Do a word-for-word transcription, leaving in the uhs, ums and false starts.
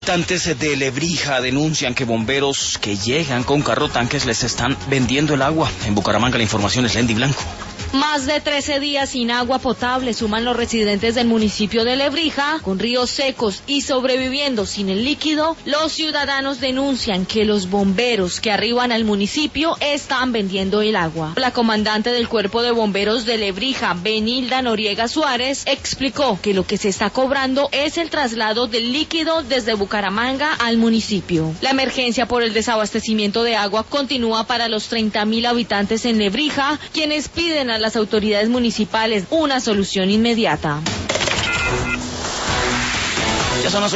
Habitantes de Lebrija denuncian que bomberos que llegan con carro tanques les están vendiendo el agua. En Bucaramanga la información es Lendy Blanco. Más de trece días sin agua potable suman los residentes del municipio de Lebrija. Con ríos secos y sobreviviendo sin el líquido, los ciudadanos denuncian que los bomberos que arriban al municipio están vendiendo el agua. La comandante del Cuerpo de Bomberos de Lebrija, Benilda Noriega Suárez, explicó que lo que se está cobrando es el traslado del líquido desde Bucaramanga al municipio. La emergencia por el desabastecimiento de agua continúa para los treinta mil habitantes en Lebrija, quienes piden a las autoridades municipales una solución inmediata. Ya son las